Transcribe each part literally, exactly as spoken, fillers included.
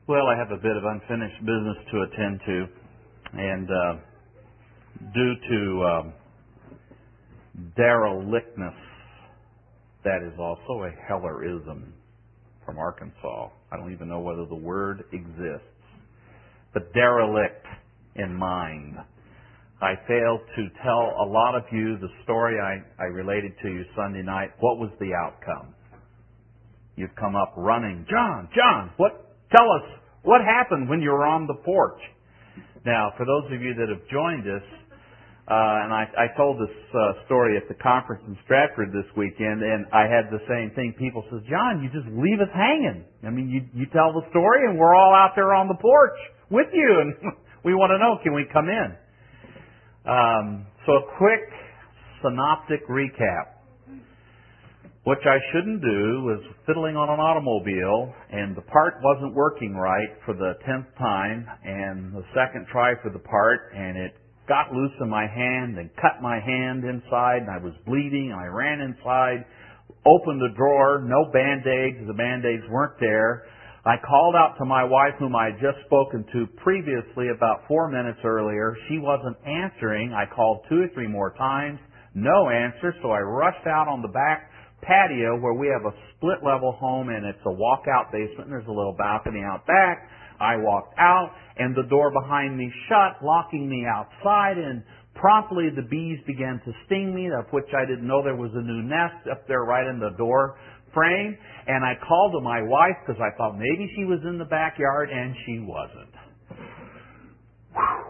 Well, I have a bit of unfinished business to attend to, and uh, due to um, derelictness, that is also a Hellerism from Arkansas. I don't even know whether the word exists. But derelict in mind. I failed to tell a lot of you the story I, I related to you Sunday night. What was the outcome? You've come up running. John, John, what? Tell us, what happened when you were on the porch? Now, for those of you that have joined us, uh, and I, I told this uh, story at the conference in Stratford this weekend, and I had the same thing. People says, John, you just leave us hanging. I mean, you, you tell the story, and we're all out there on the porch with you, and we want to know, can we come in? Um, so a quick synoptic recap. Which I shouldn't do was fiddling on an automobile, and the part wasn't working right for the tenth time, and the second try for the part, and it got loose in my hand and cut my hand inside, and I was bleeding, and I ran inside, opened the drawer, no Band-Aids, the Band-Aids weren't there. I called out to my wife, whom I had just spoken to previously about four minutes earlier. She wasn't answering. I called two or three more times, no answer, so I rushed out on the back patio where we have a split level home, and it's a walkout basement, and there's a little balcony out back. I walked out, and the door behind me shut, locking me outside, and promptly the bees began to sting me, of which I didn't know there was a new nest up there right in the door frame. And I called to my wife because I thought maybe she was in the backyard, and she wasn't. Whew.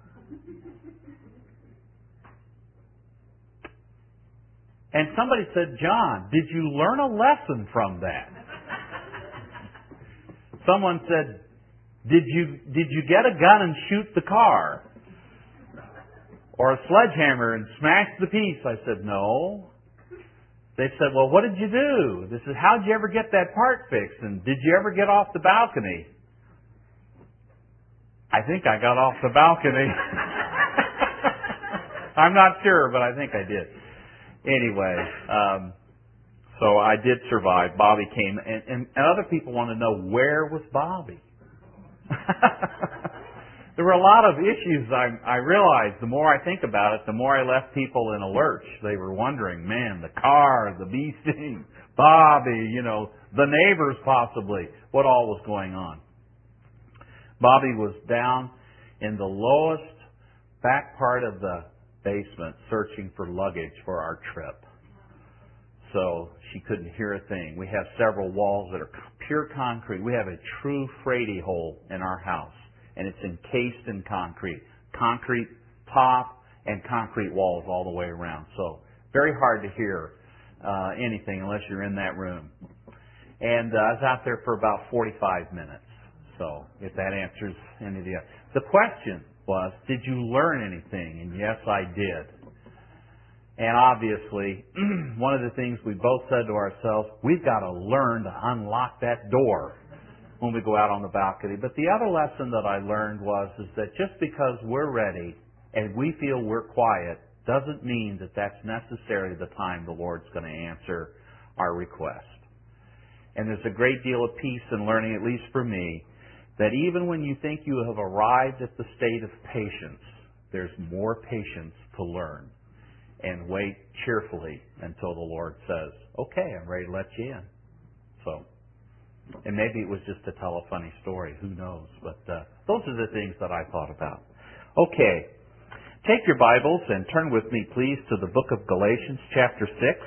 And somebody said, John, did you learn a lesson from that? Someone said, did you did you get a gun and shoot the car? Or a sledgehammer and smash the piece? I said, no. They said, well, what did you do? This is, how'd you ever get that part fixed? And did you ever get off the balcony? I think I got off the balcony. I'm not sure, but I think I did. Anyway, um, so I did survive. Bobby came, and, and, and other people want to know, where was Bobby? There were a lot of issues I, I realized. The more I think about it, the more I left people in a lurch. They were wondering, man, the car, the bee sting, Bobby, you know, the neighbors possibly, what all was going on. Bobby was down in the lowest back part of the basement searching for luggage for our trip. So she couldn't hear a thing. We have several walls that are pure concrete. We have a true freighty hole in our house, and it's encased in concrete. Concrete top and concrete walls all the way around. So very hard to hear uh, anything unless you're in that room. And uh, I was out there for about forty-five minutes. So if that answers any of the other. The question was, did you learn anything? And yes, I did. And obviously, one of the things we both said to ourselves, we've got to learn to unlock that door when we go out on the balcony. But the other lesson that I learned was is that just because we're ready and we feel we're quiet doesn't mean that that's necessarily the time the Lord's going to answer our request. And there's a great deal of peace in learning, at least for me, that even when you think you have arrived at the state of patience, there's more patience to learn. And wait cheerfully until the Lord says, okay, I'm ready to let you in. So, and maybe it was just to tell a funny story, who knows. But uh, those are the things that I thought about. Okay, take your Bibles and turn with me, please, to the book of Galatians, chapter six.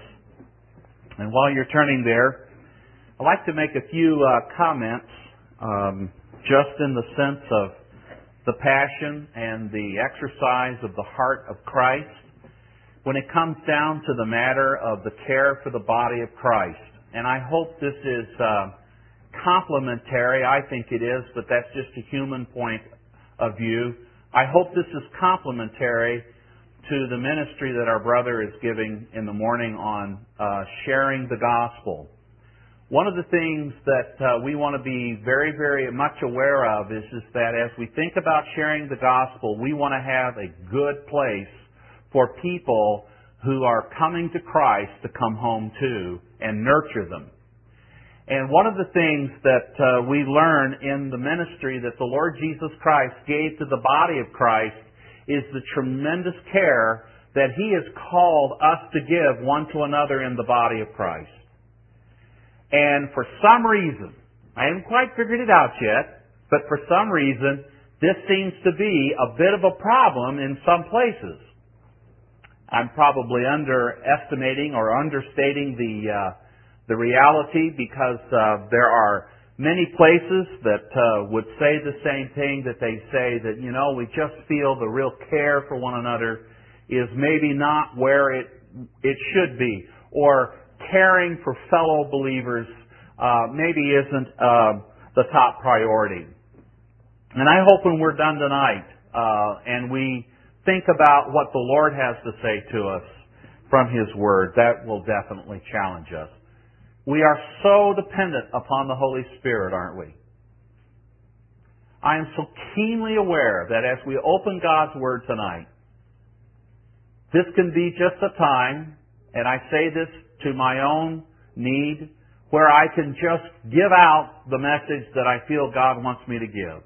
And while you're turning there, I'd like to make a few uh, comments um, just in the sense of the passion and the exercise of the heart of Christ when it comes down to the matter of the care for the body of Christ. And I hope this is uh, complementary. I think it is, but that's just a human point of view. I hope this is complementary to the ministry that our brother is giving in the morning on uh, sharing the gospel. One of the things that uh, we want to be very, very much aware of is, is that as we think about sharing the gospel, we want to have a good place for people who are coming to Christ to come home to and nurture them. And one of the things that uh, we learn in the ministry that the Lord Jesus Christ gave to the body of Christ is the tremendous care that He has called us to give one to another in the body of Christ. And for some reason, I haven't quite figured it out yet, but for some reason, this seems to be a bit of a problem in some places. I'm probably underestimating or understating the uh, the reality because uh, there are many places that uh, would say the same thing, that they say that, you know, we just feel the real care for one another is maybe not where it it should be, or caring for fellow believers uh, maybe isn't uh, the top priority. And I hope when we're done tonight uh, and we think about what the Lord has to say to us from His Word, that will definitely challenge us. We are so dependent upon the Holy Spirit, aren't we? I am so keenly aware that as we open God's Word tonight, this can be just a time, and I say this to my own need, where I can just give out the message that I feel God wants me to give.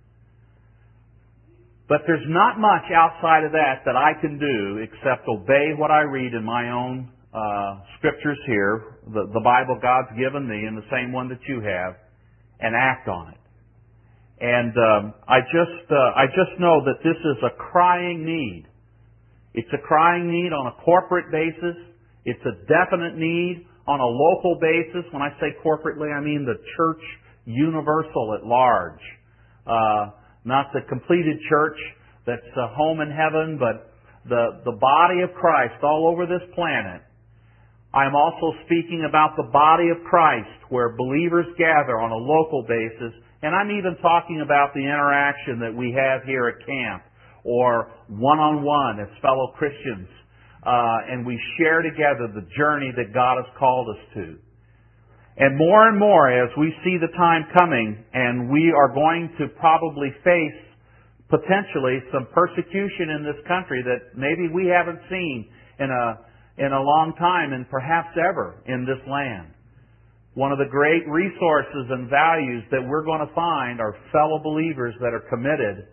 But there's not much outside of that that I can do except obey what I read in my own uh, scriptures here, the, the Bible God's given me and the same one that you have, and act on it. And um, I just uh, I just know that this is a crying need. It's a crying need on a corporate basis. It's a definite need on a local basis. When I say corporately, I mean the church universal at large. Uh, not the completed church that's a home in heaven, but the, the body of Christ all over this planet. I'm also speaking about the body of Christ where believers gather on a local basis, and I'm even talking about the interaction that we have here at camp or one-on-one as fellow Christians, uh, and we share together the journey that God has called us to. And more and more as we see the time coming, and we are going to probably face potentially some persecution in this country that maybe we haven't seen in a in a long time and perhaps ever in this land. One of the great resources and values that we're going to find are fellow believers that are committed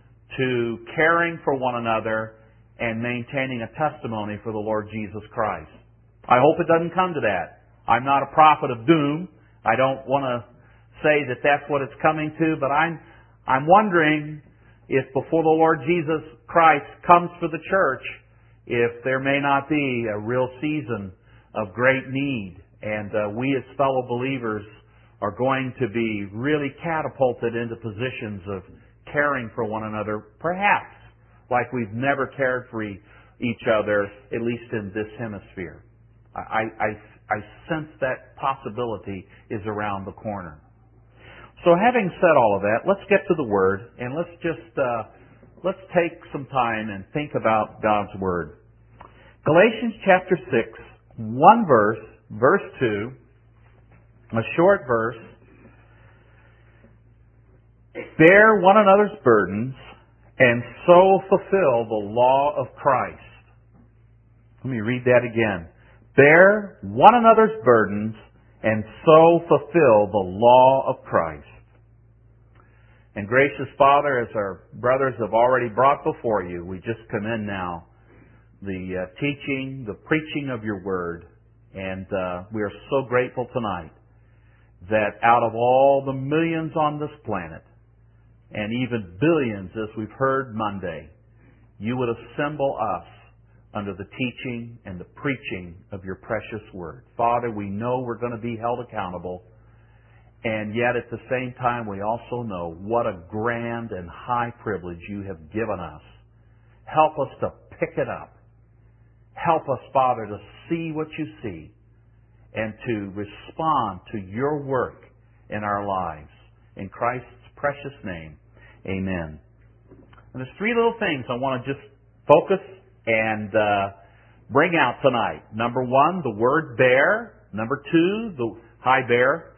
to caring for one another and maintaining a testimony for the Lord Jesus Christ. I hope it doesn't come to that. I'm not a prophet of doom. I don't want to say that that's what it's coming to, but I'm I'm wondering if before the Lord Jesus Christ comes for the church, if there may not be a real season of great need, and uh, we as fellow believers are going to be really catapulted into positions of caring for one another, perhaps like we've never cared for each other, at least in this hemisphere. I, I, I sense that possibility is around the corner. So having said all of that, let's get to the Word, and let's just uh, let's take some time and think about God's Word. Galatians chapter six, one verse, verse two, a short verse. Bear one another's burdens, and so fulfill the law of Christ. Let me read that again. Bear one another's burdens, and so fulfill the law of Christ. And gracious Father, as our brothers have already brought before you, we just commend now the uh, teaching, the preaching of your word. And uh, we are so grateful tonight that out of all the millions on this planet, and even billions as we've heard Monday, you would assemble us under the teaching and the preaching of your precious word. Father, we know we're going to be held accountable, and yet at the same time we also know what a grand and high privilege you have given us. Help us to pick it up. Help us, Father, to see what you see and to respond to your work in our lives. In Christ's precious name, amen. And there's three little things I want to just focus and uh, bring out tonight. Number one, the word bear. Number two, the hi bear.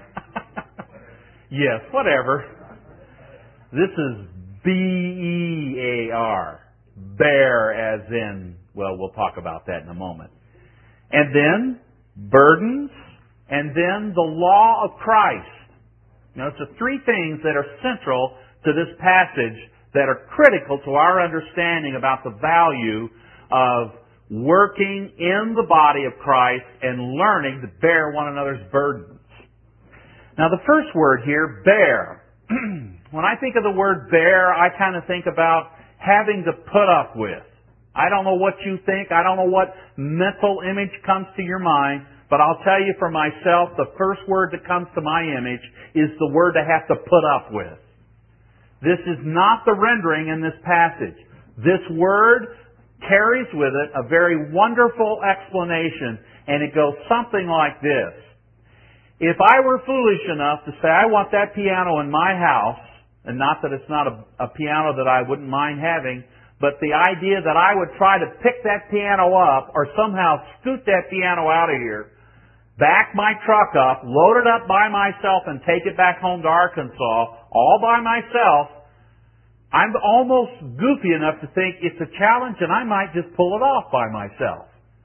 Yes, whatever. This is B E A R. Bear as in, well, we'll talk about that in a moment. And then burdens and then the law of Christ. Now, it's the three things that are central to this passage that are critical to our understanding about the value of working in the body of Christ and learning to bear one another's burdens. Now, the first word here, bear. When I think of the word bear, I kind of think about having to put up with. I don't know what you think. I don't know what mental image comes to your mind. But I'll tell you for myself, the first word that comes to my image is the word to have to put up with. This is not the rendering in this passage. This word carries with it a very wonderful explanation, and it goes something like this. If I were foolish enough to say, I want that piano in my house, and not that it's not a, a piano that I wouldn't mind having, but the idea that I would try to pick that piano up or somehow scoot that piano out of here, back my truck up, load it up by myself, and take it back home to Arkansas, all by myself, I'm almost goofy enough to think it's a challenge and I might just pull it off by myself.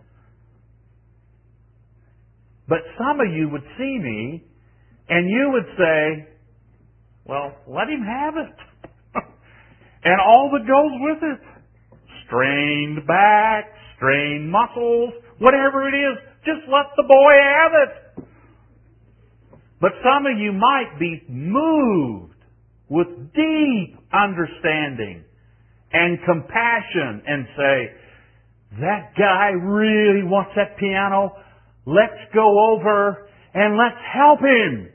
But some of you would see me and you would say, well, let him have it. And all that goes with it. Strained back, strained muscles, whatever it is, just let the boy have it. But some of you might be moved with deep understanding and compassion and say, that guy really wants that piano. Let's go over and let's help him.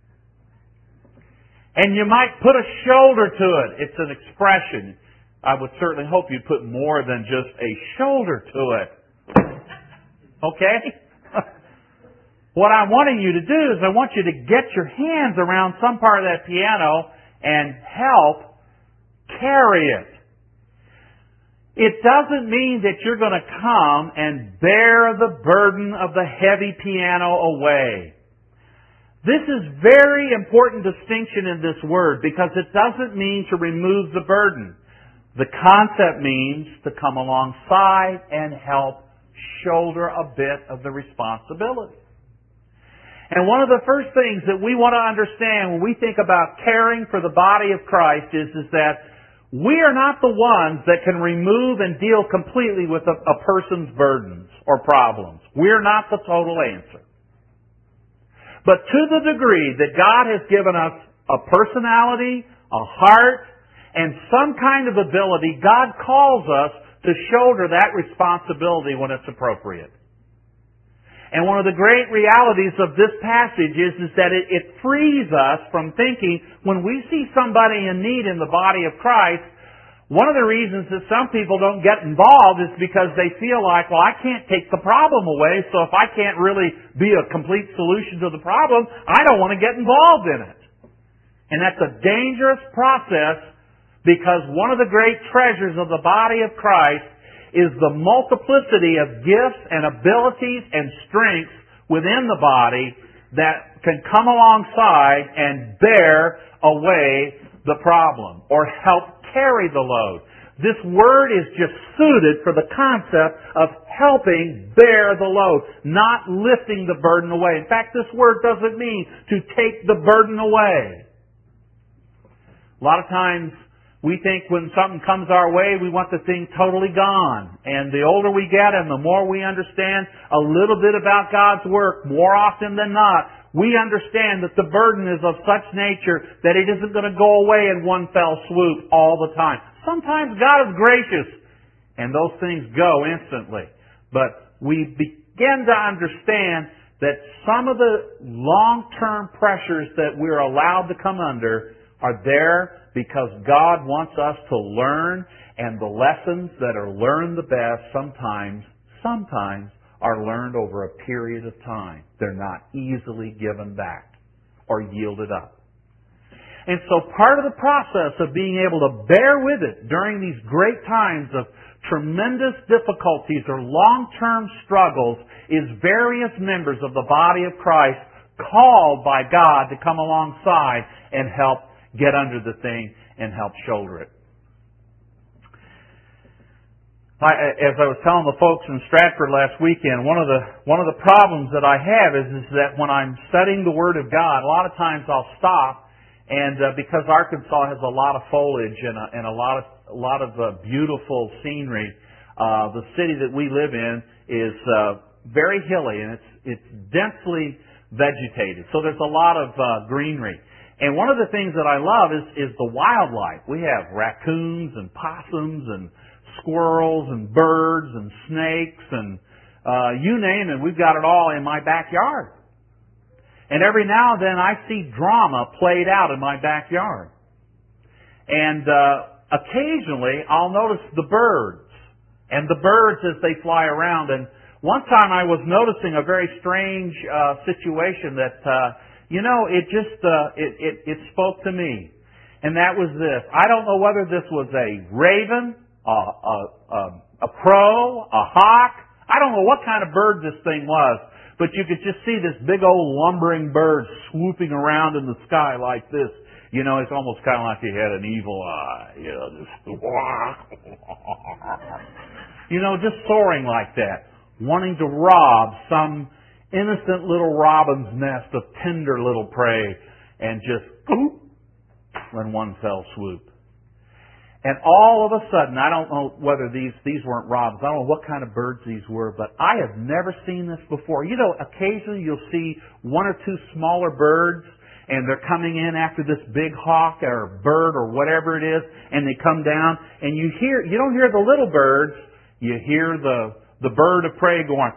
And you might put a shoulder to it. It's an expression. I would certainly hope you'd put more than just a shoulder to it. Okay? What I'm wanting you to do is I want you to get your hands around some part of that piano and help carry it. It doesn't mean that you're going to come and bear the burden of the heavy piano away. This is very important distinction in this word because it doesn't mean to remove the burden. The concept means to come alongside and help shoulder a bit of the responsibility. And one of the first things that we want to understand when we think about caring for the body of Christ is, is that we are not the ones that can remove and deal completely with a, a person's burdens or problems. We're not the total answer. But to the degree that God has given us a personality, a heart, and some kind of ability, God calls us to shoulder that responsibility when it's appropriate. And one of the great realities of this passage is, is that it, it frees us from thinking when we see somebody in need in the body of Christ, one of the reasons that some people don't get involved is because they feel like, well, I can't take the problem away, so if I can't really be a complete solution to the problem, I don't want to get involved in it. And that's a dangerous process because one of the great treasures of the body of Christ is the multiplicity of gifts and abilities and strengths within the body that can come alongside and bear away the problem or help carry the load. This word is just suited for the concept of helping bear the load, not lifting the burden away. In fact, this word doesn't mean to take the burden away. A lot of times we think when something comes our way, we want the thing totally gone. And the older we get and the more we understand a little bit about God's work, more often than not, we understand that the burden is of such nature that it isn't going to go away in one fell swoop all the time. Sometimes God is gracious and those things go instantly. But we begin to understand that some of the long-term pressures that we're allowed to come under are there because God wants us to learn, and the lessons that are learned the best sometimes, sometimes are learned over a period of time. They're not easily given back or yielded up. And so part of the process of being able to bear with it during these great times of tremendous difficulties or long-term struggles is various members of the body of Christ called by God to come alongside and help get under the thing and help shoulder it. I, as I was telling the folks in Stratford last weekend, one of the one of the problems that I have is, is that when I'm studying the Word of God, a lot of times I'll stop, and uh, because Arkansas has a lot of foliage and a, and a lot of a lot of uh, beautiful scenery, uh, the city that we live in is uh, very hilly, and it's it's densely vegetated. So there's a lot of uh, greenery. And one of the things that I love is is the wildlife. We have raccoons and possums and squirrels and birds and snakes and uh, you name it, we've got it all in my backyard. And every now and then I see drama played out in my backyard. And uh, occasionally I'll notice the birds and the birds as they fly around. And one time I was noticing a very strange uh, situation that, uh, you know, it just uh, it, it it spoke to me, and that was this. I don't know whether this was a raven, A, a, a, a crow, a hawk. I don't know what kind of bird this thing was, but you could just see this big old lumbering bird swooping around in the sky like this. You know, it's almost kind of like he had an evil eye. You know, just you know, just soaring like that, wanting to rob some innocent little robin's nest of tender little prey, and just when one fell swoop. And all of a sudden, I don't know whether these, these weren't robins. I don't know what kind of birds these were, but I have never seen this before. You know, occasionally you'll see one or two smaller birds, and they're coming in after this big hawk or bird or whatever it is, and they come down, and you hear, you don't hear the little birds, you hear the, the bird of prey going,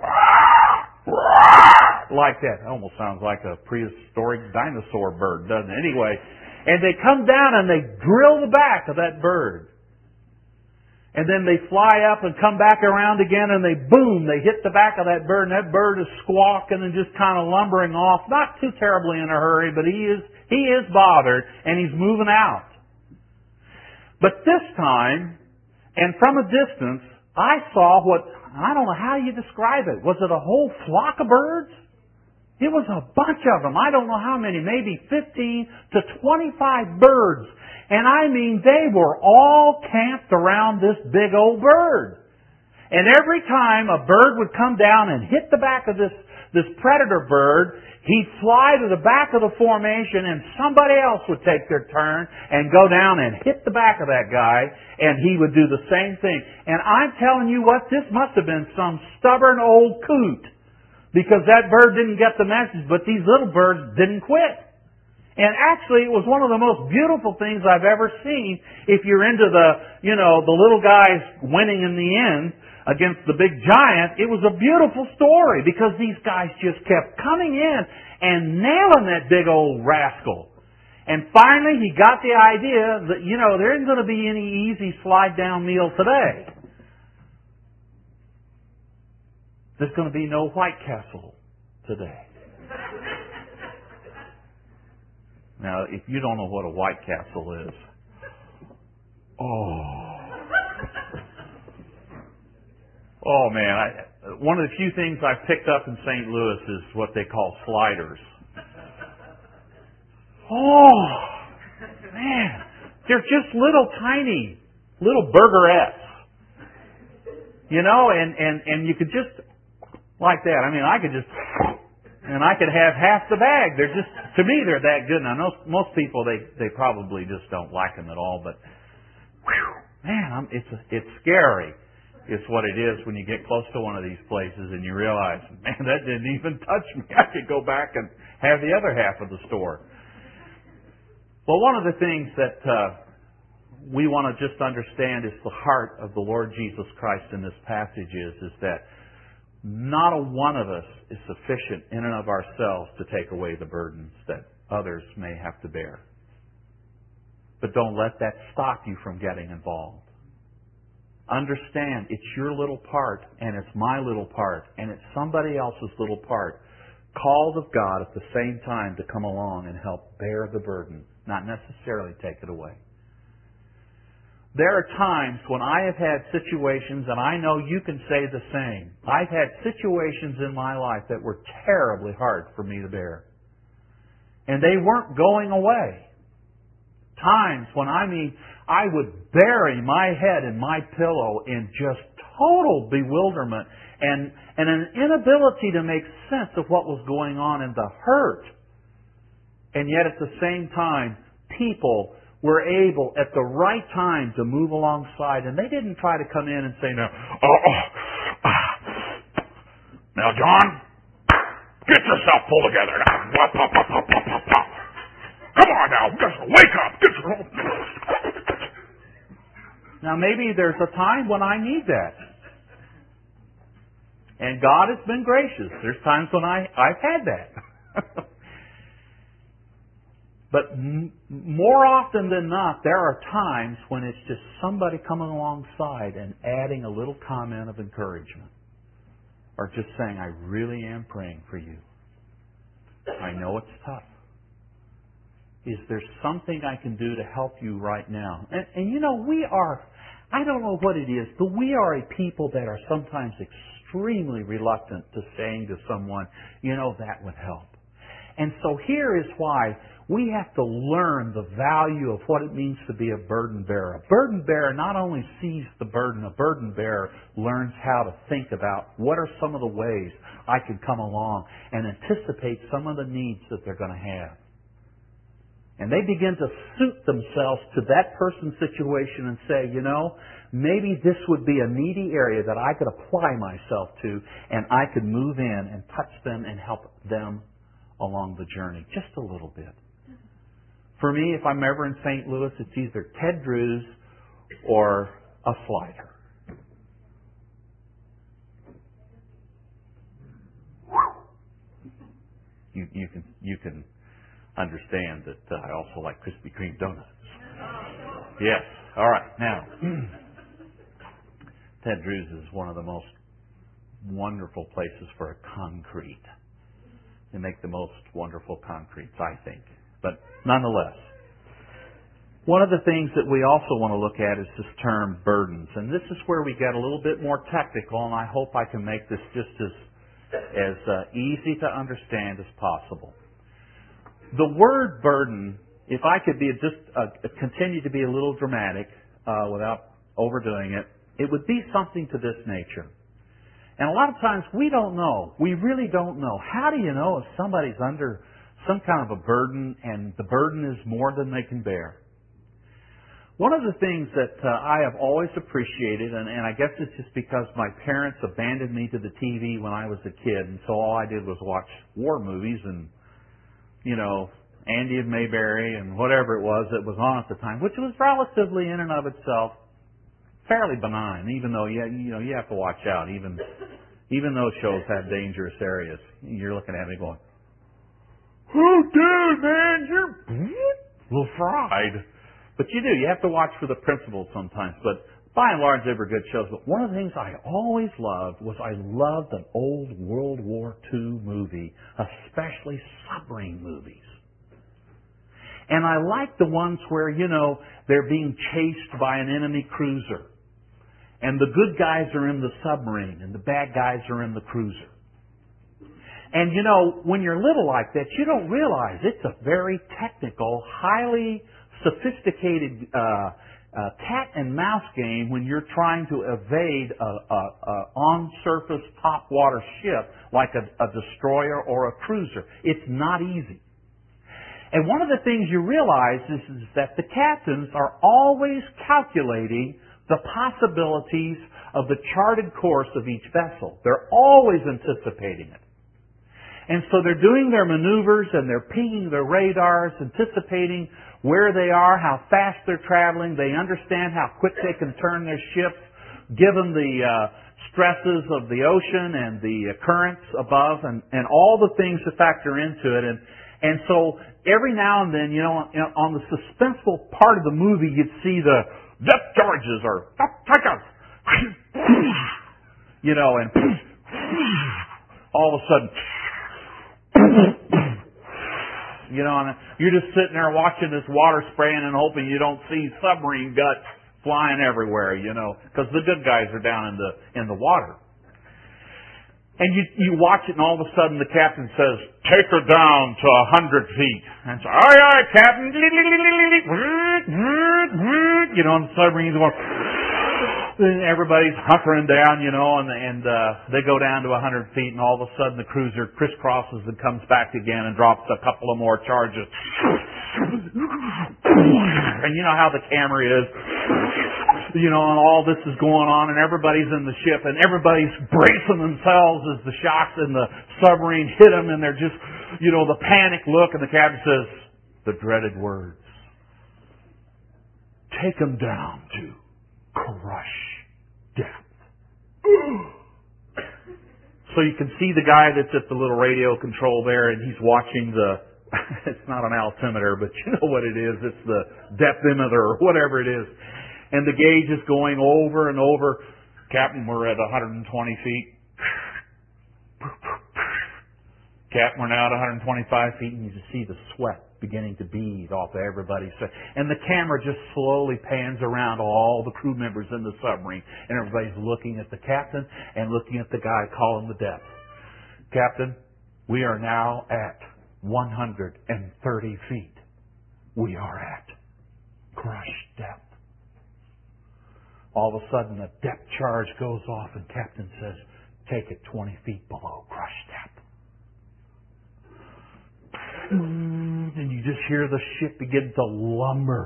like that. It almost sounds like a prehistoric dinosaur bird, doesn't it? Anyway, and they come down and they drill the back of that bird. And then they fly up and come back around again and they boom, they hit the back of that bird, and that bird is squawking and just kind of lumbering off, not too terribly in a hurry, but he is he is bothered and he's moving out. But this time, and from a distance, I saw what, I don't know how you describe it. Was it a whole flock of birds? It was a bunch of them. I don't know how many, maybe fifteen to twenty-five birds. And I mean, they were all camped around this big old bird. And every time a bird would come down and hit the back of this, this predator bird, he'd fly to the back of the formation and somebody else would take their turn and go down and hit the back of that guy, and he would do the same thing. And I'm telling you what, this must have been some stubborn old coot, because that bird didn't get the message, but these little birds didn't quit. And actually, it was one of the most beautiful things I've ever seen. If you're into the, you know, the little guys winning in the end against the big giant, it was a beautiful story because these guys just kept coming in and nailing that big old rascal. And finally, he got the idea that, you know, there isn't going to be any easy slide-down meal today. There's going to be no White Castle today. Now, if you don't know what a White Castle is, oh, oh man! I, one of the few things I've picked up in Saint Louis is what they call sliders. Oh, man! They're just little tiny, little burgerettes, you know, and and and you could just. Like that. I mean, I could just, and I could have half the bag. They're just, to me, they're that good. Now, most, most people, they, they probably just don't like them at all, but, whew, man, I'm, it's, it's scary. It's what it is when you get close to one of these places and you realize, man, that didn't even touch me. I could go back and have the other half of the store. Well, one of the things that uh, we want to just understand is the heart of the Lord Jesus Christ in this passage is, is that not a one of us is sufficient in and of ourselves to take away the burdens that others may have to bear. But don't let that stop you from getting involved. Understand it's your little part, and it's my little part, and it's somebody else's little part, called of God at the same time to come along and help bear the burden, not necessarily take it away. There are times when I have had situations, and I know you can say the same. I've had situations in my life that were terribly hard for me to bear. And they weren't going away. Times when, I mean, I would bury my head in my pillow in just total bewilderment and, and an inability to make sense of what was going on and the hurt. And yet at the same time, people were able at the right time to move alongside, and they didn't try to come in and say, "No, oh, oh, ah. Now, John, get yourself pulled together now. Pop, pop, pop, pop, pop, pop, pop. Come on now, just wake up. Get your... Now, maybe there's a time when I need that. And God has been gracious. There's times when I, I've had that. But m- more often than not, there are times when it's just somebody coming alongside and adding a little comment of encouragement. Or just saying, "I really am praying for you. I know it's tough. Is there something I can do to help you right now?" And, and you know, we are, I don't know what it is, but we are a people that are sometimes extremely reluctant to saying to someone, "You know, that would help." And so here is why we have to learn the value of what it means to be a burden bearer. A burden bearer not only sees the burden, a burden bearer learns how to think about what are some of the ways I can come along and anticipate some of the needs that they're going to have. And they begin to suit themselves to that person's situation and say, "You know, maybe this would be a needy area that I could apply myself to, and I could move in and touch them and help them along the journey just a little bit." For me, if I'm ever in Saint Louis, it's either Ted Drewes or a slider. You, you can you can understand that uh, I also like Krispy Kreme donuts. Yes. All right. Now, Ted Drewes is one of the most wonderful places for a concrete. They make the most wonderful concretes, I think. But nonetheless, one of the things that we also want to look at is this term burdens. And this is where we get a little bit more technical, and I hope I can make this just as, as uh, easy to understand as possible. The word burden, if I could be just uh, continue to be a little dramatic uh, without overdoing it, it would be something to this nature. And a lot of times we don't know. We really don't know. How do you know if somebody's under some kind of a burden and the burden is more than they can bear? One of the things that uh, I have always appreciated, and, and I guess it's just because my parents abandoned me to the T V when I was a kid, and so all I did was watch war movies and, you know, Andy of Mayberry and whatever it was that was on at the time, which was relatively in and of itself fairly benign, even though you, you know, you have to watch out. Even, even those shows have dangerous areas. You're looking at me going, "Oh, dude, man, you're a little fried." But you do. You have to watch for the principles sometimes. But by and large, they were good shows. But one of the things I always loved was I loved an old World War Two movie, especially submarine movies. And I like the ones where, you know, they're being chased by an enemy cruiser. And the good guys are in the submarine and the bad guys are in the cruiser. And, you know, when you're little like that, you don't realize it's a very technical, highly sophisticated uh, uh, cat and mouse game when you're trying to evade a, a, a on-surface top water ship like a, a destroyer or a cruiser. It's not easy. And one of the things you realize is, is that the captains are always calculating the possibilities of the charted course of each vessel. They're always anticipating it. And so they're doing their maneuvers and they're pinging their radars, anticipating where they are, how fast they're traveling. They understand how quick they can turn their ships, given the uh, stresses of the ocean and the uh, currents above and, and all the things that factor into it. And, and so every now and then, you know, on the suspenseful part of the movie, you'd see the depth charges or you know, and all of a sudden, you know, and you're just sitting there watching this water spraying and hoping you don't see submarine guts flying everywhere, you know, because the good guys are down in the in the water. And you you watch it, and all of a sudden the captain says, "Take her down to a hundred feet." And so, "Aye, aye, Captain." You know, and the submarine's going, then everybody's hunkering down, you know, and and uh, they go down to a hundred feet, and all of a sudden the cruiser crisscrosses and comes back again and drops a couple of more charges. And you know how the camera is, you know, and all this is going on, and everybody's in the ship, and everybody's bracing themselves as the shocks in the submarine hit them, and they're just, you know, the panic look, and the captain says the dreaded words: "Take them down to crush death." So you can see the guy that's at the little radio control there, and he's watching the, it's not an altimeter, but you know what it is. It's the depthimeter or whatever it is. And the gauge is going over and over. "Captain, we're at one hundred twenty feet. Captain, we're now at one hundred twenty-five feet." And you just see the sweat beginning to bead off of everybody's face. And the camera just slowly pans around all the crew members in the submarine. And everybody's looking at the captain and looking at the guy calling the depth. "Captain, we are now at one hundred thirty feet. We are at crush depth." All of a sudden, a depth charge goes off, and captain says, "Take it twenty feet below crush depth." And you just hear the ship begin to lumber.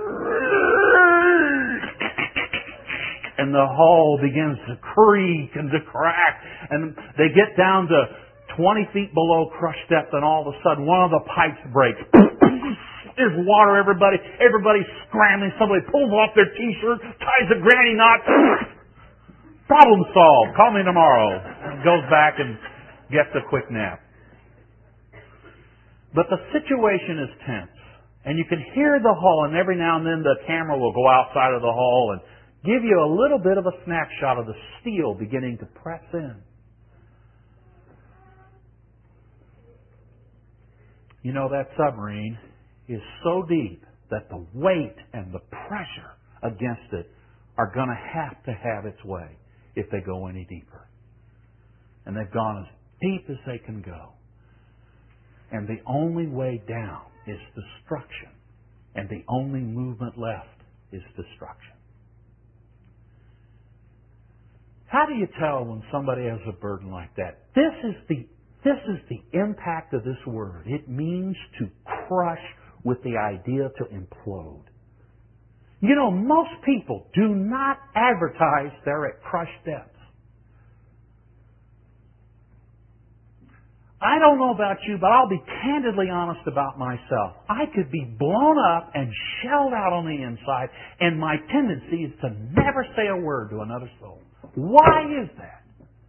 And the hull begins to creak and to crack. And they get down to twenty feet below crush depth, and all of a sudden one of the pipes breaks. There's water, everybody. Everybody's scrambling. Somebody pulls off their t-shirt, ties a granny knot. Problem solved. Call me tomorrow. Goes back and gets a quick nap. But the situation is tense. And you can hear the hull, and every now and then the camera will go outside of the hull and give you a little bit of a snapshot of the steel beginning to press in. You know, that submarine is so deep that the weight and the pressure against it are going to have to have its way if they go any deeper. And they've gone as deep as they can go. And the only way down is destruction. And the only movement left is destruction. How do you tell when somebody has a burden like that? This is the This is the impact of this word. It means to crush with the idea to implode. You know, most people do not advertise they're at crush depths. I don't know about you, but I'll be candidly honest about myself. I could be blown up and shelled out on the inside, and my tendency is to never say a word to another soul. Why is that?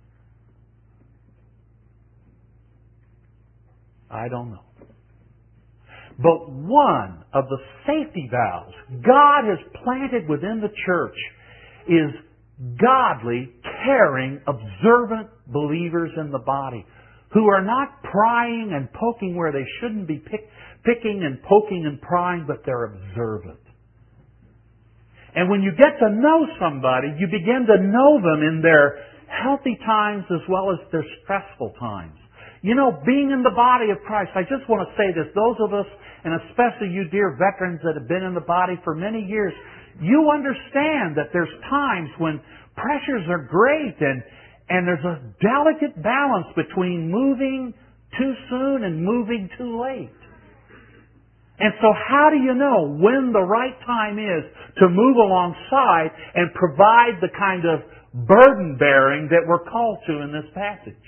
I don't know. But one of the safety valves God has planted within the church is godly, caring, observant believers in the body who are not prying and poking where they shouldn't be pick, picking and poking and prying, but they're observant. And when you get to know somebody, you begin to know them in their healthy times as well as their stressful times. You know, being in the body of Christ, I just want to say this, those of us, and especially you dear veterans that have been in the body for many years, you understand that there's times when pressures are great and, and there's a delicate balance between moving too soon and moving too late. And so how do you know when the right time is to move alongside and provide the kind of burden bearing that we're called to in this passage?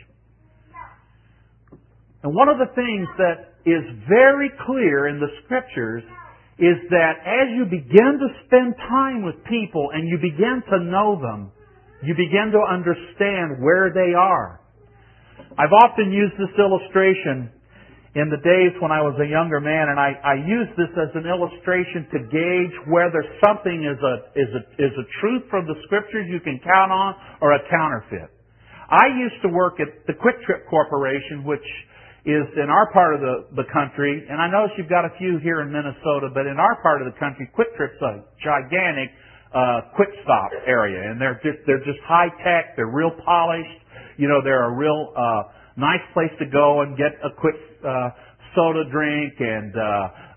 And one of the things that is very clear in the Scriptures is that as you begin to spend time with people and you begin to know them, you begin to understand where they are. I've often used this illustration in the days when I was a younger man, and I, I use this as an illustration to gauge whether something is a, is a, is a truth from the Scriptures you can count on or a counterfeit. I used to work at the Quick Trip Corporation, which is in our part of the, the country, and I notice you've got a few here in Minnesota, but in our part of the country, Quick Trip's a gigantic uh, quick stop area, and they're just, they're just high tech, they're real polished, you know, they're a real uh, nice place to go and get a quick uh, soda drink and uh,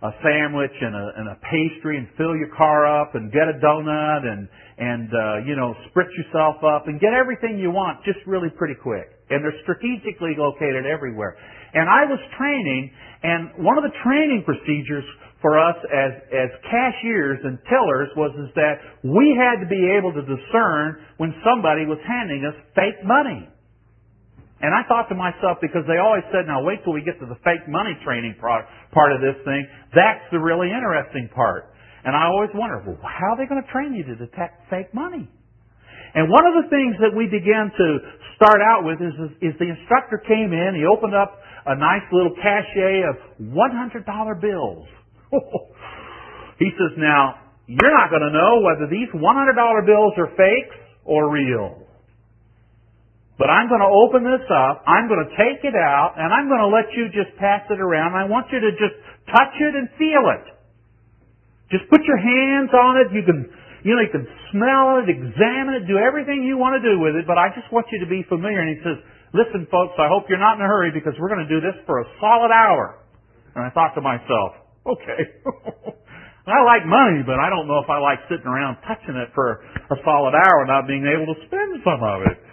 a sandwich and a, and a pastry and fill your car up and get a donut and, and uh, you know, spritz yourself up and get everything you want just really pretty quick. And they're strategically located everywhere. And I was training, and one of the training procedures for us as, as cashiers and tellers was is that we had to be able to discern when somebody was handing us fake money. And I thought to myself, because they always said, now wait till we get to the fake money training part, part of this thing. That's the really interesting part. And I always wondered, well, how are they going to train you to detect fake money? And one of the things that we began to start out with is, is, is the instructor came in, he opened up a nice little cachet of one hundred dollar bills. He says, now, you're not going to know whether these one hundred dollar bills are fakes or real. But I'm going to open this up, I'm going to take it out, and I'm going to let you just pass it around. I want you to just touch it and feel it. Just put your hands on it. You can, you know, you can smell it, examine it, do everything you want to do with it, but I just want you to be familiar. And he says, listen, folks, I hope you're not in a hurry because we're going to do this for a solid hour. And I thought to myself, okay. I like money, but I don't know if I like sitting around touching it for a solid hour and not being able to spend some of it.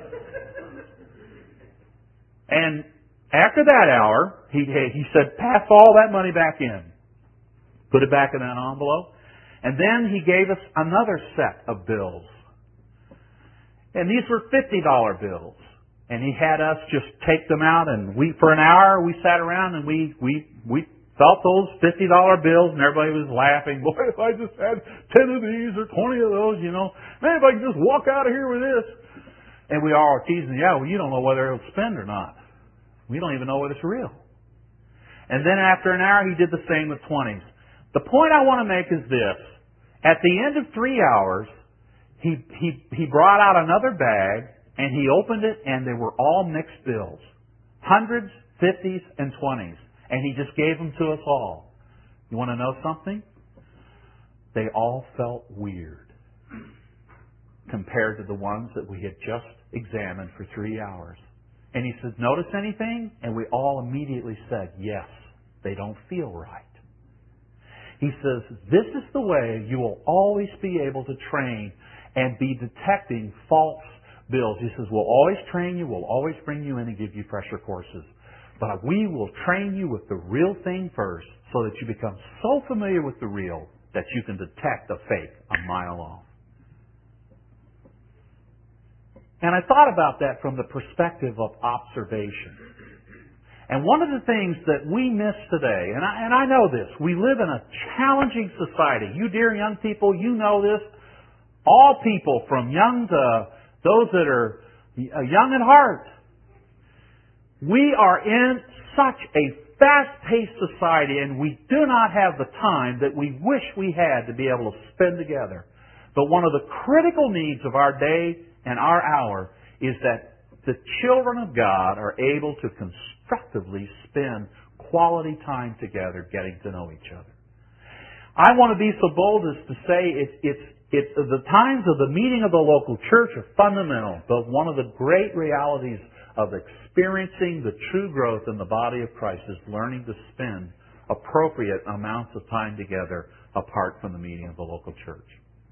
And after that hour, he he said, pass all that money back in. Put it back in that envelope. And then he gave us another set of bills. And these were fifty dollar bills. And he had us just take them out, and we, for an hour, we sat around and we, we, we felt those fifty dollar bills, and everybody was laughing. Boy, if I just had ten of these or twenty of those, you know, man, if I could just walk out of here with this. And we all were teasing, yeah, well, you don't know whether it'll spend or not. We don't even know whether it's real. And then after an hour, he did the same with twenties. The point I want to make is this. At the end of three hours, he, he, he brought out another bag, and he opened it, and they were all mixed bills. Hundreds, fifties, and twenties. And he just gave them to us all. You want to know something? They all felt weird compared to the ones that we had just examined for three hours. And he says, notice anything? And we all immediately said, yes, they don't feel right. He says, this is the way you will always be able to train and be detecting false bills. He says, we'll always train you, we'll always bring you in and give you pressure courses. But we will train you with the real thing first so that you become so familiar with the real that you can detect a fake a mile off. And I thought about that from the perspective of observation. And one of the things that we miss today, and I, and I know this, we live in a challenging society. You dear young people, you know this. All people, from young to those that are young at heart. We are in such a fast-paced society, and we do not have the time that we wish we had to be able to spend together. But one of the critical needs of our day and our hour is that the children of God are able to constructively spend quality time together getting to know each other. I want to be so bold as to say it's, it's, it's the times of the meeting of the local church are fundamental, but one of the great realities of experiencing the true growth in the body of Christ is learning to spend appropriate amounts of time together apart from the meeting of the local church.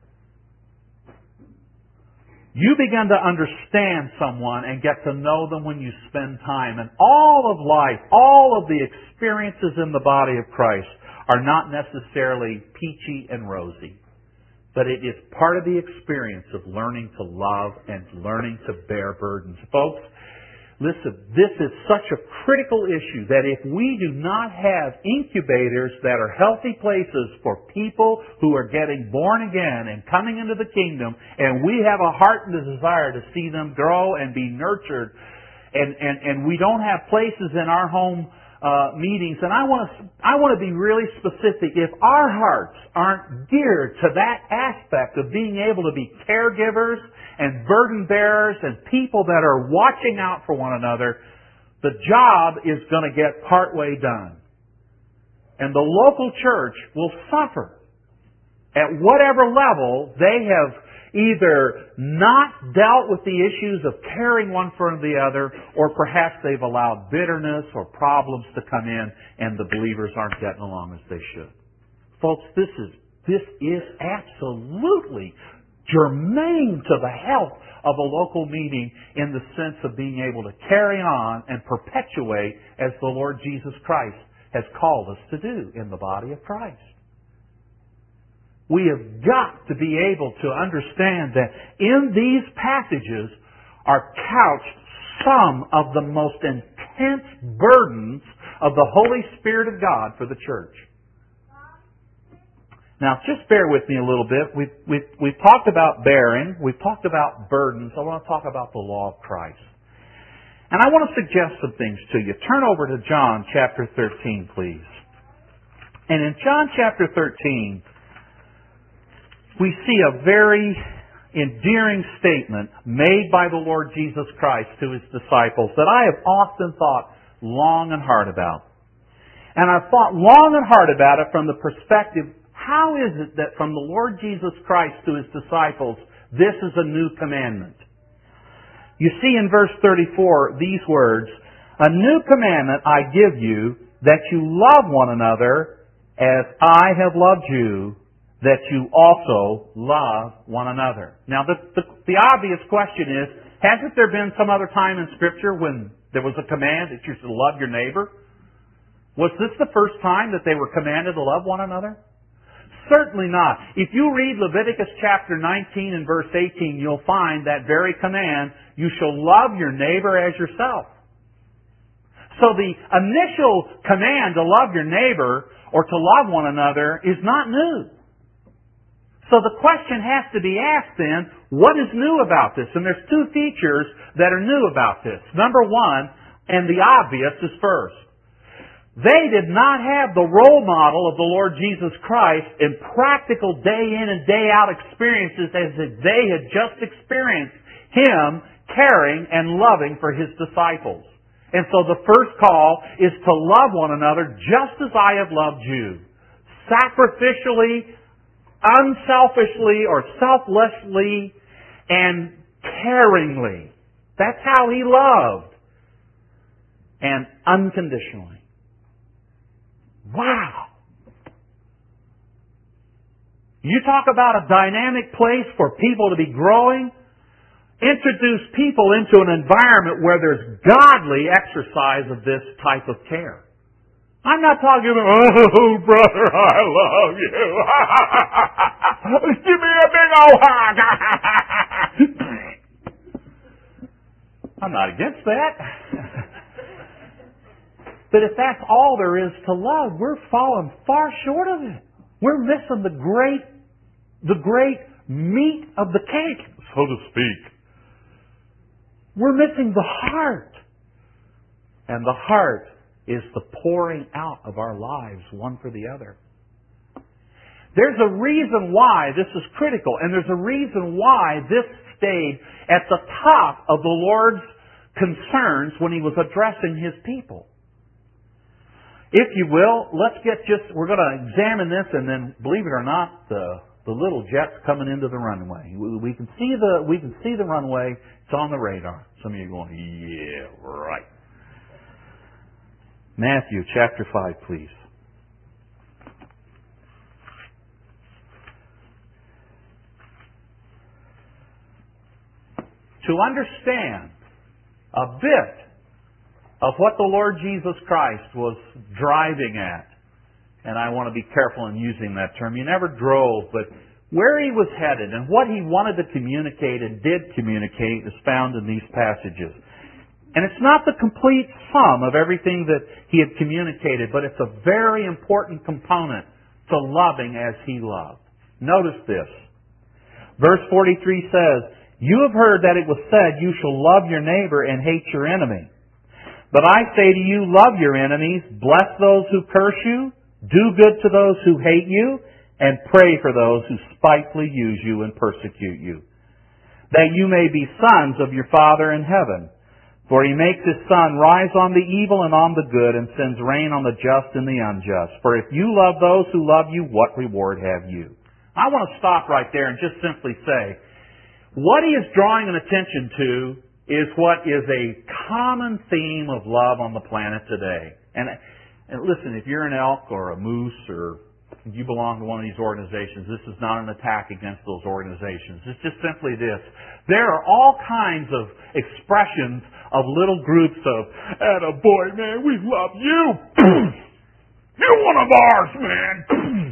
You begin to understand someone and get to know them when you spend time. And all of life, all of the experiences in the body of Christ are not necessarily peachy and rosy. But it is part of the experience of learning to love and learning to bear burdens. Folks, listen, this is such a critical issue that if we do not have incubators that are healthy places for people who are getting born again and coming into the kingdom, and we have a heart and a desire to see them grow and be nurtured, and, and, and we don't have places in our home uh, meetings, and I want to I want to be really specific. If our hearts aren't geared to that aspect of being able to be caregivers and burden bearers and people that are watching out for one another, the job is going to get partway done. And the local church will suffer at whatever level they have either not dealt with the issues of caring one for the other, or perhaps they've allowed bitterness or problems to come in and the believers aren't getting along as they should. Folks, this is, this is absolutely germane to the health of a local meeting in the sense of being able to carry on and perpetuate as the Lord Jesus Christ has called us to do in the body of Christ. We have got to be able to understand that in these passages are couched some of the most intense burdens of the Holy Spirit of God for the church. Now, just bear with me a little bit. We've, we've, we've talked about bearing. We've talked about burdens. I want to talk about the law of Christ. And I want to suggest some things to you. Turn over to John chapter thirteen, please. And in John chapter thirteen, we see a very endearing statement made by the Lord Jesus Christ to His disciples that I have often thought long and hard about. And I've thought long and hard about it from the perspective, how is it that from the Lord Jesus Christ to His disciples, this is a new commandment? You see in verse thirty-four these words, "A new commandment I give you, that you love one another as I have loved you, that you also love one another." Now, the, the, the obvious question is, hasn't there been some other time in Scripture when there was a command that you should love your neighbor? Was this the first time that they were commanded to love one another? Certainly not. If you read Leviticus chapter nineteen and verse eighteen, you'll find that very command, you shall love your neighbor as yourself. So the initial command to love your neighbor or to love one another is not new. So the question has to be asked then, what is new about this? And there's two features that are new about this. Number one, and the obvious, is first. They did not have the role model of the Lord Jesus Christ in practical day in and day out experiences as if they had just experienced Him caring and loving for His disciples. And so the first call is to love one another just as I have loved you. Sacrificially, unselfishly or selflessly, and caringly. That's how He loved. And unconditionally. Wow! You talk about a dynamic place for people to be growing. Introduce people into an environment where there's godly exercise of this type of care. I'm not talking about, oh, brother, I love you. Give me a big old hug. I'm not against that. But if that's all there is to love, we're falling far short of it. We're missing the great, the great meat of the cake, so to speak. We're missing the heart. And the heart is the pouring out of our lives one for the other. There's a reason why this is critical, and there's a reason why this stayed at the top of the Lord's concerns when He was addressing His people. If you will, let's get just, we're going to examine this, and then, believe it or not, the, the little jet's coming into the runway. We, we can see the, we can see the runway. It's on the radar. Some of you are going, yeah, right. Matthew chapter five, please. To understand a bit of what the Lord Jesus Christ was driving at, and I want to be careful in using that term. He never drove, but where He was headed and what He wanted to communicate and did communicate is found in these passages. And it's not the complete sum of everything that He had communicated, but it's a very important component to loving as He loved. Notice this. Verse forty-three says, "You have heard that it was said, you shall love your neighbor and hate your enemy. But I say to you, love your enemies, bless those who curse you, do good to those who hate you, and pray for those who spitefully use you and persecute you, that you may be sons of your Father in heaven. For He makes His sun rise on the evil and on the good, and sends rain on the just and the unjust. For if you love those who love you, what reward have you?" I want to stop right there and just simply say, What he is drawing an attention to is what is a common theme of love on the planet today. And, and listen, if you're an elk or a moose or you belong to one of these organizations, this is not an attack against those organizations. It's just simply this. There are all kinds of expressions of little groups of, "Atta boy, man, we love you. You're one of ours, man."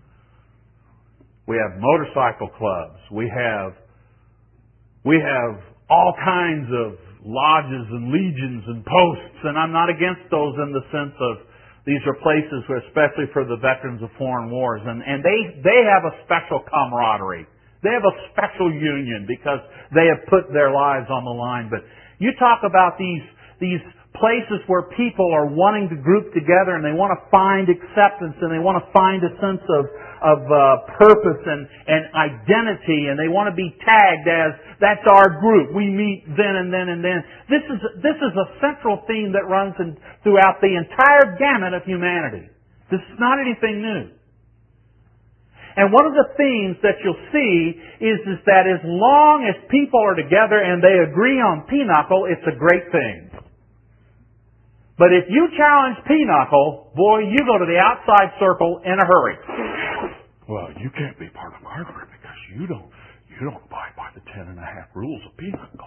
We have motorcycle clubs. We have we have all kinds of lodges and legions and posts, and I'm not against those in the sense of these are places where, especially for the veterans of foreign wars, and, and they, they have a special camaraderie. They have a special union because they have put their lives on the line. But you talk about these, these places where people are wanting to group together and they want to find acceptance and they want to find a sense of, of uh, purpose and, and identity, and they want to be tagged as, that's our group. We meet then and then and then. This is, this is a central theme that runs in, throughout the entire gamut of humanity. This is not anything new. And one of the themes that you'll see is, is that as long as people are together and they agree on pinochle, it's a great thing. But if you challenge pinochle, boy, you go to the outside circle in a hurry. Well, you can't be part of our group because you don't you don't abide by the ten and a half rules of pinochle.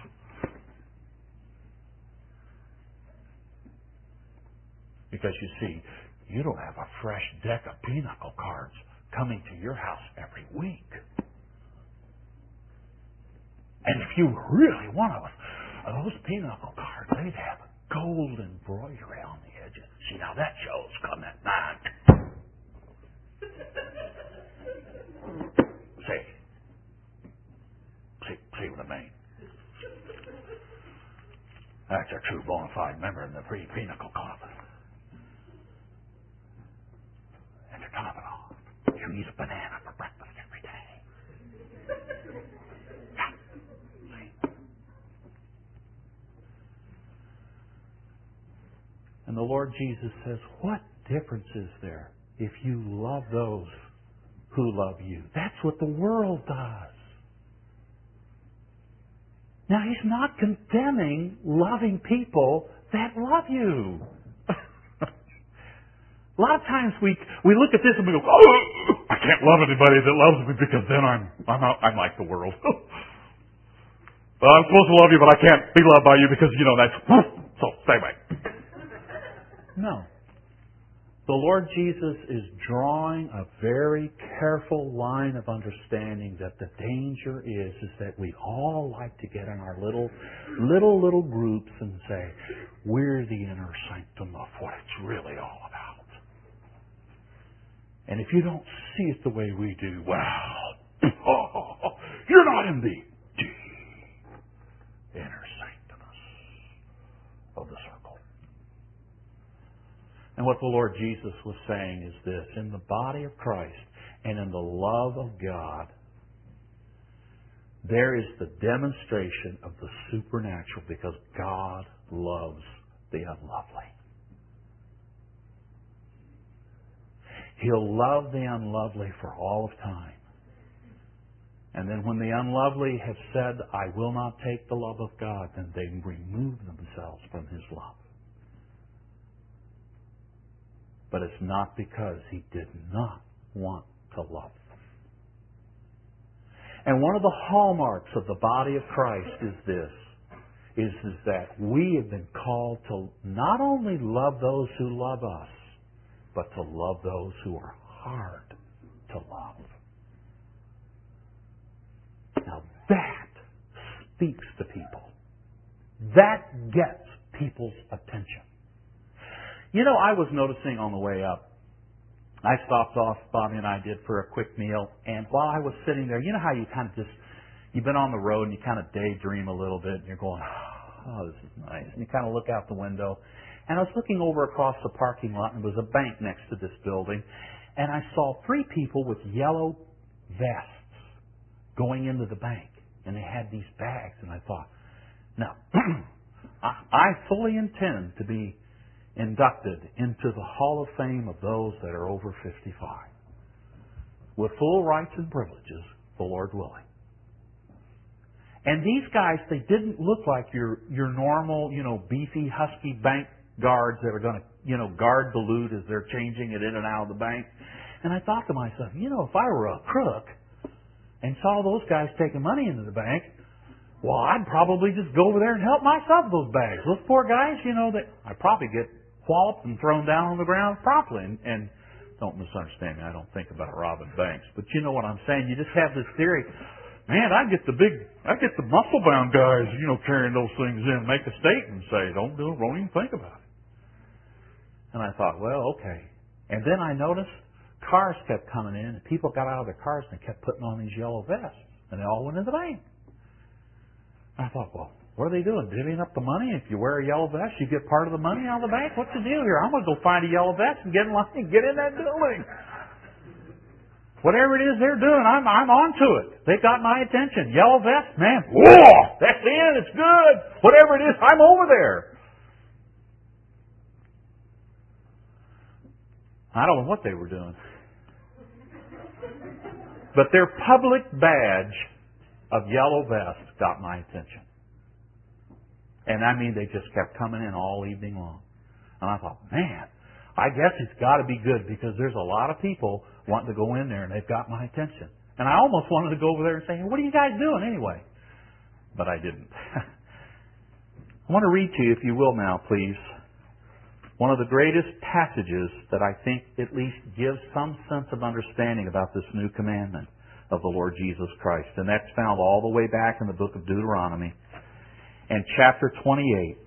Because you see, you don't have a fresh deck of pinochle cards coming to your house every week. And if you really want those pinochle cards, they'd have gold embroidery on the edges. See, now that shows come at night. See. See, see what I mean? That's a true bona fide member in the Free Pinochle Club. And to top it off, you eat a banana for breakfast every day. Yeah. See? And the Lord Jesus says, what difference is there if you love those who love you? That's what the world does. Now, He's not condemning loving people that love you. A lot of times we we look at this and we go, "Oh, I can't love anybody that loves me because then I'm I'm out, I'm like the world." Well, I'm supposed to love you, but I can't be loved by you because you know that's so stay away. No. The Lord Jesus is drawing a very careful line of understanding that the danger is, is that we all like to get in our little, little, little groups and say, we're the inner sanctum of what it's really all about. And if you don't see it the way we do, well, you're not in the deep inner sanctumus of the circle. And what the Lord Jesus was saying is this: in the body of Christ and in the love of God, there is the demonstration of the supernatural because God loves the unlovely. He'll love the unlovely for all of time. And then when the unlovely have said, I will not take the love of God, then they remove themselves from His love. But it's not because He did not want to love them. And one of the hallmarks of the body of Christ is this, is, is that we have been called to not only love those who love us, but to love those who are hard to love. Now that speaks to people. That gets people's attention. You know, I was noticing on the way up, I stopped off, Bobby and I did, for a quick meal, and while I was sitting there, you know how you kind of just, you've been on the road and you kind of daydream a little bit, and you're going, oh, this is nice. And you kind of look out the window. And I was looking over across the parking lot, and there was a bank next to this building, and I saw three people with yellow vests going into the bank, and they had these bags, and I thought, now, I, I fully intend to be inducted into the Hall of Fame of those that are over fifty-five, with full rights and privileges, the Lord willing. And these guys, they didn't look like your your normal, you know, beefy, husky bank guards that are going to, you know, guard the loot as they're changing it in and out of the bank. And I thought to myself, you know, if I were a crook and saw those guys taking money into the bank, well, I'd probably just go over there and help myself with those bags. Those poor guys, you know, that I'd probably get walloped and thrown down on the ground properly. And, and don't misunderstand me, I don't think about robbing banks. But you know what I'm saying? You just have this theory. Man, I get the big, I get the muscle-bound guys, you know, carrying those things in, make a statement and say, don't do it, don't even think about it. And I thought, well, okay. And then I noticed cars kept coming in, and people got out of their cars and kept putting on these yellow vests, and they all went in the bank. I thought, well, what are they doing? Divvying up the money? If you wear a yellow vest, you get part of the money out of the bank? What's the deal here? I'm going to go find a yellow vest and get in line and get in that building. Whatever it is they're doing, I'm I'm on to it. They got my attention. Yellow vest, man. Whoa! That's in. It's good. Whatever it is, I'm over there. I don't know what they were doing. But their public badge of yellow vest got my attention. And I mean, they just kept coming in all evening long. And I thought, man, I guess it's got to be good because there's a lot of people wanting to go in there and they've got my attention. And I almost wanted to go over there and say, hey, what are you guys doing anyway? But I didn't. I want to read to you, if you will now, please, one of the greatest passages that I think at least gives some sense of understanding about this new commandment of the Lord Jesus Christ. And that's found all the way back in the book of Deuteronomy and chapter twenty-eight.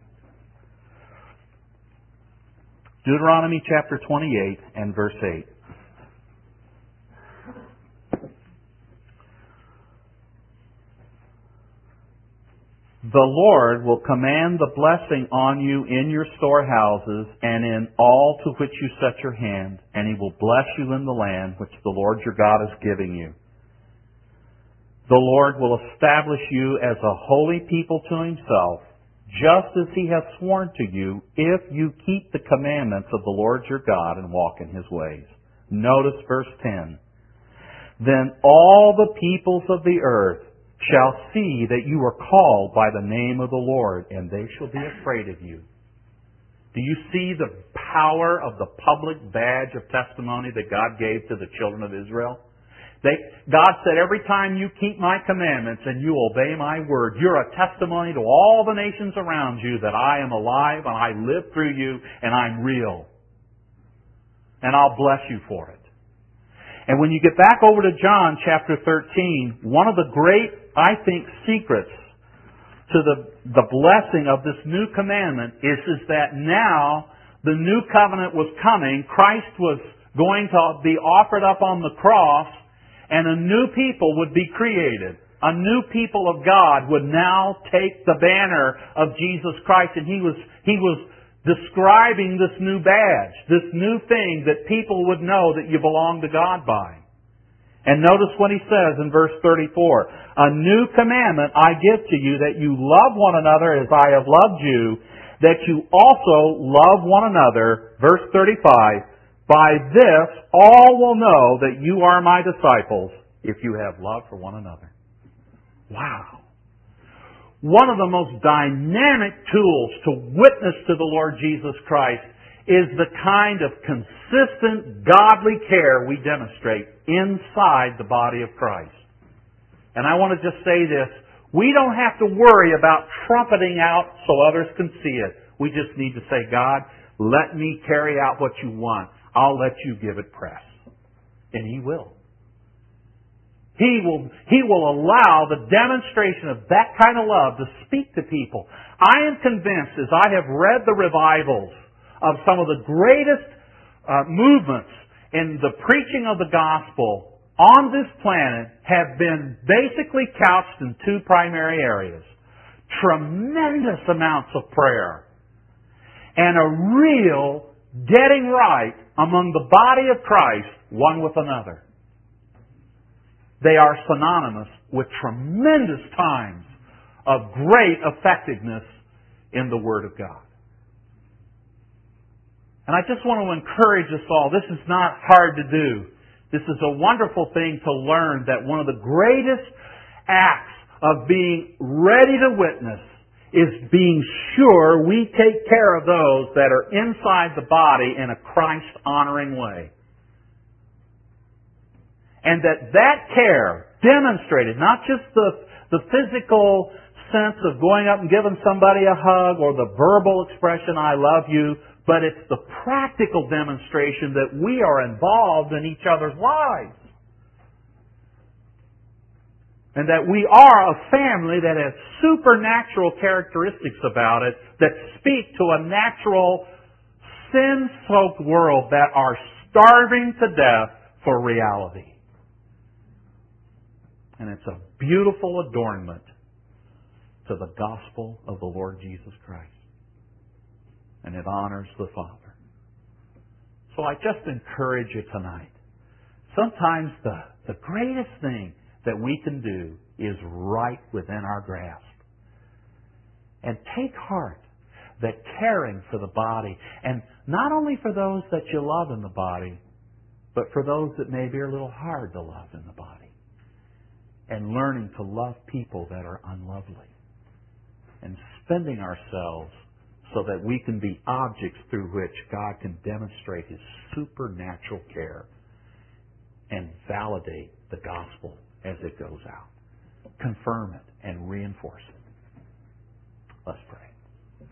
Deuteronomy chapter twenty-eight and verse eight. The Lord will command the blessing on you in your storehouses and in all to which you set your hand, and He will bless you in the land which the Lord your God is giving you. The Lord will establish you as a holy people to Himself, just as He has sworn to you, if you keep the commandments of the Lord your God and walk in His ways. Notice verse ten. Then all the peoples of the earth shall see that you are called by the name of the Lord, and they shall be afraid of you. Do you see the power of the public badge of testimony that God gave to the children of Israel? They, God said, every time you keep my commandments and you obey my word, you're a testimony to all the nations around you that I am alive and I live through you and I'm real. And I'll bless you for it. And when you get back over to John chapter thirteen, one of the great, I think, secrets to the, the blessing of this new commandment is, is that now the new covenant was coming. Christ was going to be offered up on the cross, and a new people would be created. A new people of God would now take the banner of Jesus Christ, and He was He was describing this new badge, this new thing that people would know that you belong to God by. And notice what He says in verse thirty-four. A new commandment I give to you, that you love one another as I have loved you, that you also love one another. Verse thirty-five. By this all will know that you are my disciples, if you have love for one another. Wow. One of the most dynamic tools to witness to the Lord Jesus Christ is the kind of consistent godly care we demonstrate inside the body of Christ. And I want to just say this. We don't have to worry about trumpeting out so others can see it. We just need to say, God, let me carry out what you want. I'll let you give it press. And He will. He will, He will allow the demonstration of that kind of love to speak to people. I am convinced, as I have read the revivals of some of the greatest uh, movements in the preaching of the gospel on this planet, have been basically couched in two primary areas. Tremendous amounts of prayer and a real getting right among the body of Christ, one with another. They are synonymous with tremendous times of great effectiveness in the Word of God. And I just want to encourage us all. This is not hard to do. This is a wonderful thing to learn, that one of the greatest acts of being ready to witness is being sure we take care of those that are inside the body in a Christ-honoring way. And that that care demonstrated, not just the, the physical sense of going up and giving somebody a hug or the verbal expression, I love you, but it's the practical demonstration that we are involved in each other's lives. And that we are a family that has supernatural characteristics about it that speak to a natural, sin-soaked world that are starving to death for reality. And it's a beautiful adornment to the gospel of the Lord Jesus Christ. And it honors the Father. So I just encourage you tonight. Sometimes the, the greatest thing that we can do is right within our grasp. And take heart that caring for the body, and not only for those that you love in the body, but for those that may be a little hard to love in the body. And learning to love people that are unlovely. And spending ourselves so that we can be objects through which God can demonstrate His supernatural care and validate the gospel as it goes out. Confirm it and reinforce it. Let's pray.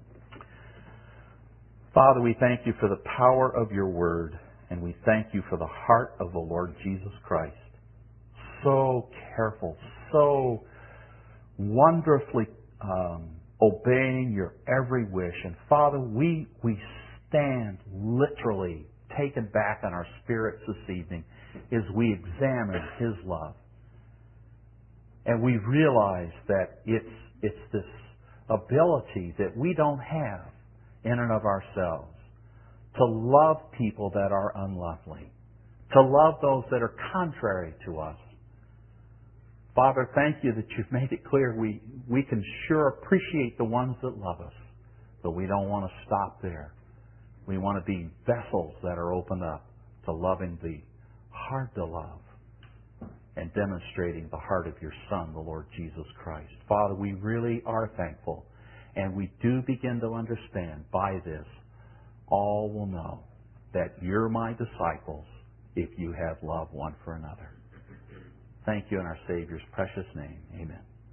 Father, we thank You for the power of Your Word, and we thank You for the heart of the Lord Jesus Christ. So careful, so wonderfully um, obeying Your every wish. And Father, we we stand literally taken back on our spirits this evening as we examine His love. And we realize that it's it's this ability that we don't have in and of ourselves to love people that are unlovely, to love those that are contrary to us. Father, thank You that You've made it clear we, we can sure appreciate the ones that love us, but we don't want to stop there. We want to be vessels that are opened up to loving the hard to love and demonstrating the heart of Your Son, the Lord Jesus Christ. Father, we really are thankful, and we do begin to understand by this, all will know that You're my disciples if you have love one for another. Thank You in our Savior's precious name. Amen.